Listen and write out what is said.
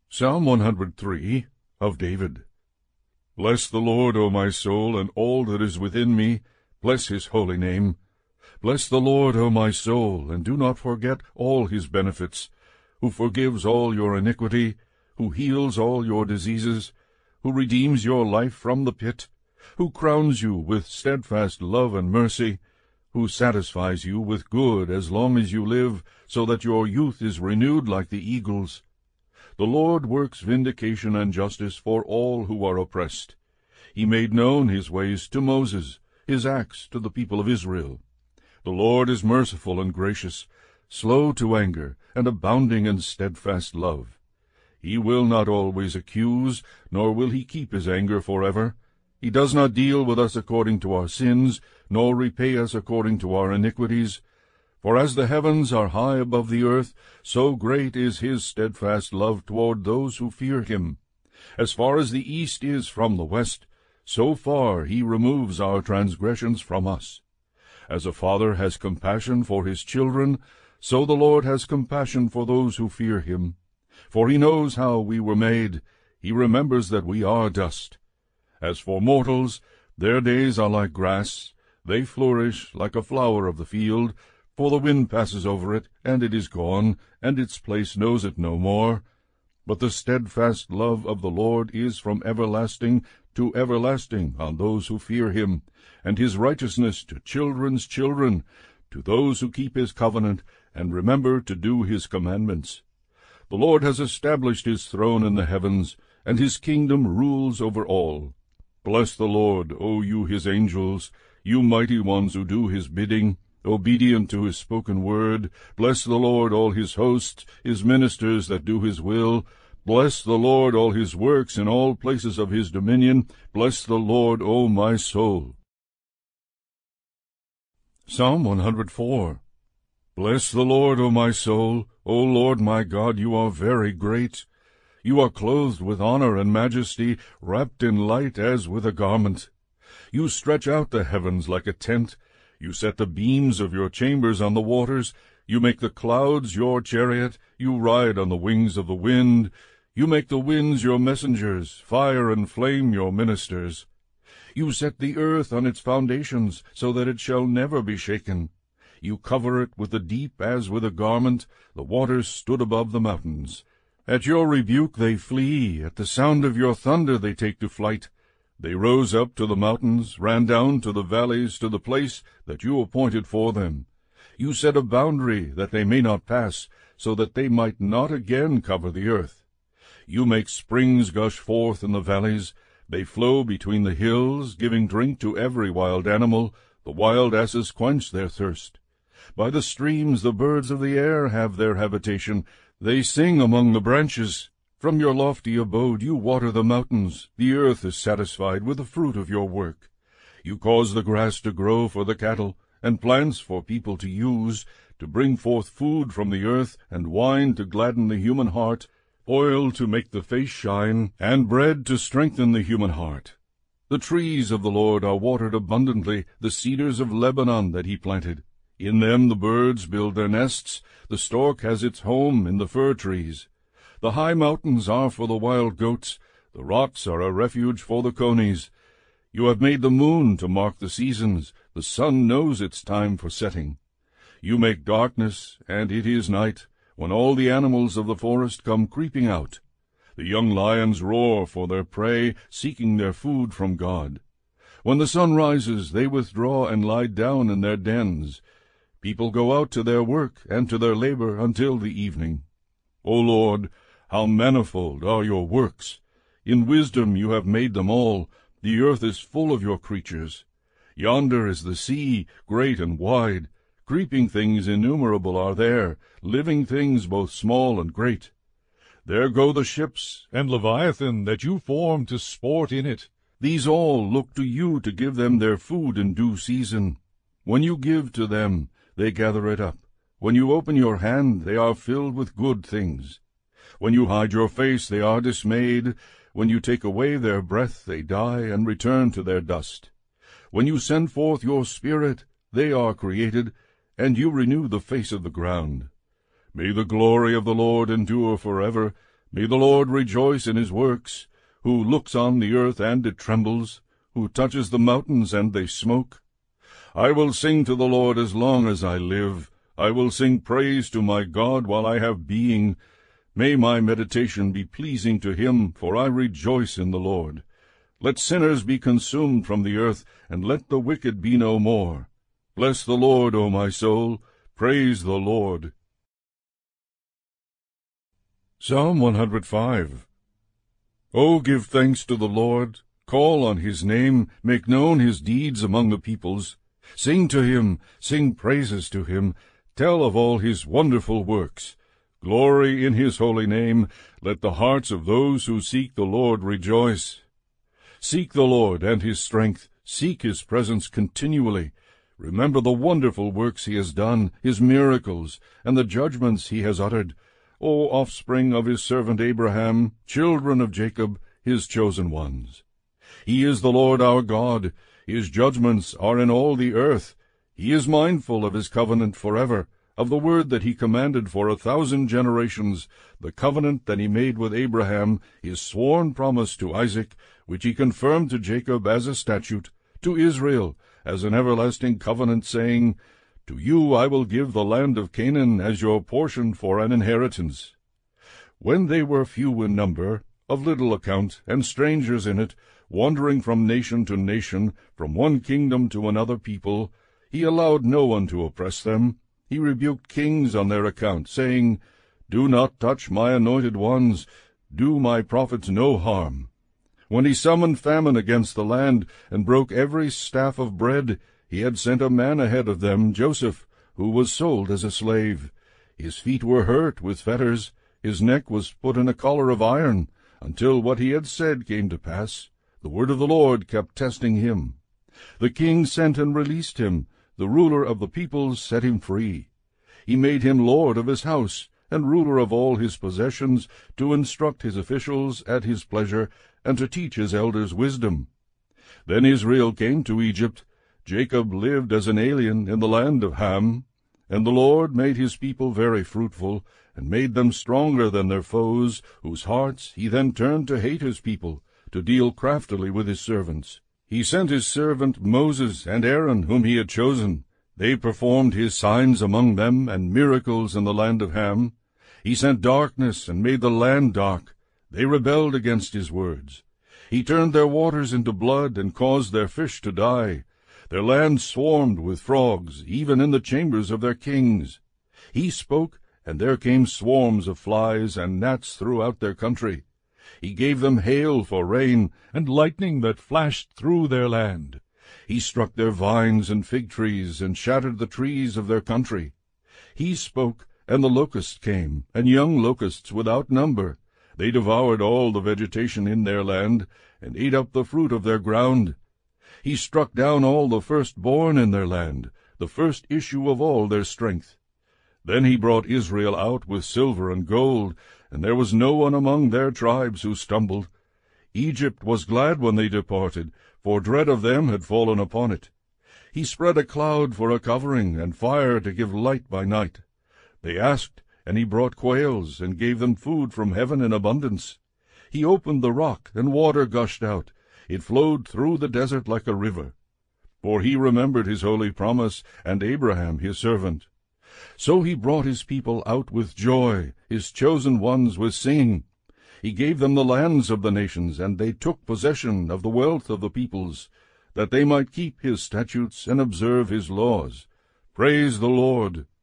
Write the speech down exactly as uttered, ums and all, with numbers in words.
Psalm one hundred three of David. Bless the Lord, O my soul, and all that is within me. Bless his holy name. Bless the Lord, O my soul, and do not forget all his benefits, who forgives all your iniquity, who heals all your diseases, who redeems your life from the pit, who crowns you with steadfast love and mercy, who satisfies you with good as long as you live, so that your youth is renewed like the eagles. The Lord works vindication and justice for all who are oppressed. He made known his ways to Moses, his acts to the people of Israel. The Lord is merciful and gracious, slow to anger, and abounding in steadfast love. He will not always accuse, nor will he keep his anger forever. He does not deal with us according to our sins, nor repay us according to our iniquities. For as the heavens are high above the earth, so great is his steadfast love toward those who fear him. As far as the east is from the west, so far he removes our transgressions from us. As a father has compassion for his children, so the Lord has compassion for those who fear him. For he knows how we were made. He remembers that we are dust. As for mortals, their days are like grass. They flourish like a flower of the field. For the wind passes over it, and it is gone, and its place knows it no more. But the steadfast love of the Lord is from everlasting to everlasting on those who fear him, and his righteousness to children's children, to those who keep his covenant, and remember to do his commandments. The Lord has established his throne in the heavens, and his kingdom rules over all. Bless the Lord, O you his angels, you mighty ones who do his bidding, obedient to his spoken word. Bless the Lord, all his hosts, his ministers that do his will. Bless the Lord, all his works in all places of his dominion. Bless the Lord, O my soul. Psalm one hundred four. Bless the Lord, O my soul. O Lord my God, you are very great. You are clothed with honor and majesty, wrapped in light as with a garment. You stretch out the heavens like a tent. You set the beams of your chambers on the waters. You make the clouds your chariot. You ride on the wings of the wind. You make the winds your messengers, fire and flame your ministers. You set the earth on its foundations, so that it shall never be shaken. You cover it with the deep as with a garment. The waters stood above the mountains. At your rebuke they flee. At the sound of your thunder they take to flight. They rose up to the mountains, ran down to the valleys, to the place that you appointed for them. You set a boundary that they may not pass, so that they might not again cover the earth. You make springs gush forth in the valleys. They flow between the hills, giving drink to every wild animal. The wild asses quench their thirst. By the streams the birds of the air have their habitation. They sing among the branches. From your lofty abode you water the mountains. The earth is satisfied with the fruit of your work. You cause the grass to grow for the cattle, and plants for people to use, to bring forth food from the earth, and wine to gladden the human heart, oil to make the face shine, and bread to strengthen the human heart. The trees of the Lord are watered abundantly, the cedars of Lebanon that he planted. In them the birds build their nests. The stork has its home in the fir trees. The high mountains are for the wild goats. The rocks are a refuge for the conies. You have made the moon to mark the seasons. The sun knows its time for setting. You make darkness, and it is night, when all the animals of the forest come creeping out. The young lions roar for their prey, seeking their food from God. When the sun rises, they withdraw and lie down in their dens. People go out to their work and to their labor until the evening. O Lord, how manifold are your works! In wisdom you have made them all. The earth is full of your creatures. Yonder is the sea, great and wide. Creeping things innumerable are there, living things both small and great. There go the ships, and Leviathan that you formed to sport in it. These all look to you to give them their food in due season. When you give to them, they gather it up. When you open your hand, they are filled with good things. When you hide your face, they are dismayed. When you take away their breath, they die and return to their dust. When you send forth your Spirit, they are created, and you renew the face of the ground. May the glory of the Lord endure forever. May the Lord rejoice in his works, who looks on the earth and it trembles, who touches the mountains and they smoke. I will sing to the Lord as long as I live. I will sing praise to my God while I have being. May my meditation be pleasing to him, for I rejoice in the Lord. Let sinners be consumed from the earth, and let the wicked be no more. Bless the Lord, O my soul. Praise the Lord. Psalm one hundred five. O give thanks to the Lord, call on his name, make known his deeds among the peoples. Sing to him, sing praises to him, tell of all his wonderful works. Glory in his holy name, let the hearts of those who seek the Lord rejoice. Seek the Lord and his strength, seek his presence continually. Remember the wonderful works he has done, his miracles, and the judgments he has uttered. O offspring of his servant Abraham, children of Jacob, his chosen ones. He is the Lord our God. His judgments are in all the earth. He is mindful of his covenant forever, of the word that he commanded for a thousand generations, the covenant that he made with Abraham, his sworn promise to Isaac, which he confirmed to Jacob as a statute, to Israel as an everlasting covenant, saying, To you I will give the land of Canaan as your portion for an inheritance. When they were few in number, of little account, and strangers in it, wandering from nation to nation, from one kingdom to another people, he allowed no one to oppress them. He rebuked kings on their account, saying, Do not touch my anointed ones, do my prophets no harm. When he summoned famine against the land, and broke every staff of bread, he had sent a man ahead of them, Joseph, who was sold as a slave. His feet were hurt with fetters, his neck was put in a collar of iron, until what he had said came to pass. The word of the Lord kept testing him. The king sent and released him. The ruler of the peoples set him free. He made him lord of his house, and ruler of all his possessions, to instruct his officials at his pleasure, and to teach his elders wisdom. Then Israel came to Egypt. Jacob lived as an alien in the land of Ham. And the Lord made his people very fruitful, and made them stronger than their foes, whose hearts he then turned to hate his people, to deal craftily with his servants. He sent his servant Moses and Aaron, whom he had chosen. They performed his signs among them, and miracles in the land of Ham. He sent darkness, and made the land dark. They rebelled against his words. He turned their waters into blood, and caused their fish to die. Their land swarmed with frogs, even in the chambers of their kings. He spoke, and there came swarms of flies and gnats throughout their country. He gave them hail for rain, and lightning that flashed through their land. He struck their vines and fig trees, and shattered the trees of their country. He spoke, and the locusts came, and young locusts without number. They devoured all the vegetation in their land, and ate up the fruit of their ground. He struck down all the firstborn in their land, the first issue of all their strength. Then he brought Israel out with silver and gold, and there was no one among their tribes who stumbled. Egypt was glad when they departed, for dread of them had fallen upon it. He spread a cloud for a covering, and fire to give light by night. They asked, and he brought quails, and gave them food from heaven in abundance. He opened the rock, and water gushed out. It flowed through the desert like a river. For he remembered his holy promise, and Abraham his servant. So he brought his people out with joy, his chosen ones with singing. He gave them the lands of the nations, and they took possession of the wealth of the peoples, that they might keep his statutes and observe his laws. Praise the Lord!